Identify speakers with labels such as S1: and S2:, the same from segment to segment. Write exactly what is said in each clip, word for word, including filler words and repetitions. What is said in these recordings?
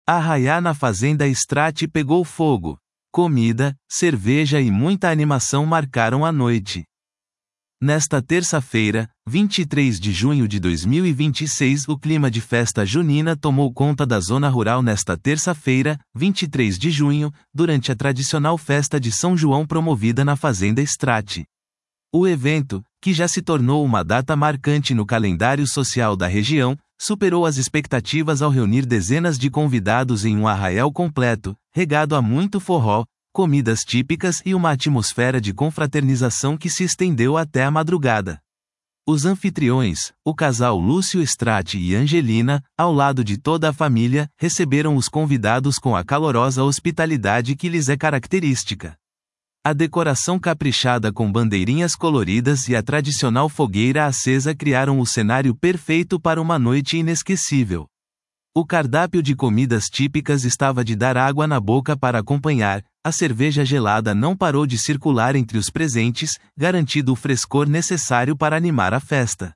S1: Arraiá na Fazenda Strat pegou fogo. Comida, cerveja e muita animação marcaram a noite. Nesta terça-feira, vinte e três de junho de dois mil e vinte e seis, o clima de festa junina tomou conta da zona rural nesta terça-feira, vinte e três de junho, durante a tradicional festa de São João promovida na Fazenda Strat. O evento, que já se tornou uma data marcante no calendário social da região, superou as expectativas ao reunir dezenas de convidados em um arraial completo, regado a muito forró, comidas típicas e uma atmosfera de confraternização que se estendeu até a madrugada. Os anfitriões, o casal Lúcio Strat e Angelina, ao lado de toda a família, receberam os convidados com a calorosa hospitalidade que lhes é característica. A decoração caprichada com bandeirinhas coloridas e a tradicional fogueira acesa criaram o cenário perfeito para uma noite inesquecível. O cardápio de comidas típicas estava de dar água na boca para acompanhar, a cerveja gelada não parou de circular entre os presentes, garantindo o frescor necessário para animar a festa.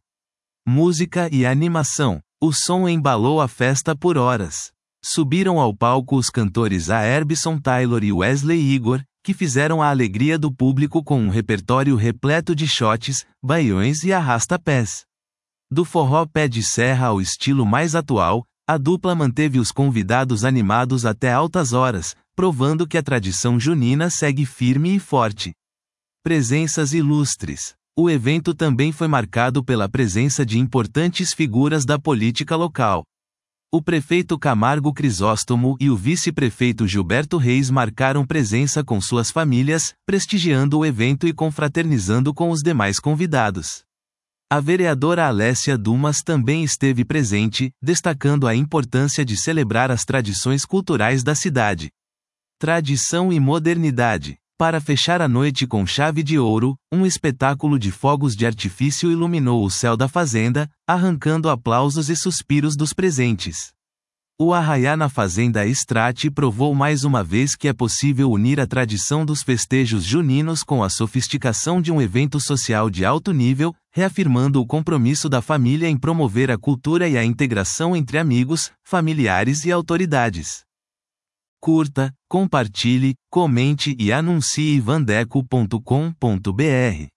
S1: Música e animação. O som embalou a festa por horas. Subiram ao palco os cantores Aerbson Taylor e Wesley Igor, que fizeram a alegria do público com um repertório repleto de shots, baiões e arrasta-pés. Do forró pé de serra ao estilo mais atual, a dupla manteve os convidados animados até altas horas, provando que a tradição junina segue firme e forte. Presenças ilustres. O evento também foi marcado pela presença de importantes figuras da política local. O prefeito Camargo Crisóstomo e o vice-prefeito Gilberto Reis marcaram presença com suas famílias, prestigiando o evento e confraternizando com os demais convidados. A vereadora Alessia Dumas também esteve presente, destacando a importância de celebrar as tradições culturais da cidade. Tradição e modernidade. Para fechar a noite com chave de ouro, um espetáculo de fogos de artifício iluminou o céu da fazenda, arrancando aplausos e suspiros dos presentes. O Arraiá na Fazenda Strat provou mais uma vez que é possível unir a tradição dos festejos juninos com a sofisticação de um evento social de alto nível, reafirmando o compromisso da família em promover a cultura e a integração entre amigos, familiares e autoridades. Curta, compartilhe, comente e anuncie vandeco ponto com ponto br.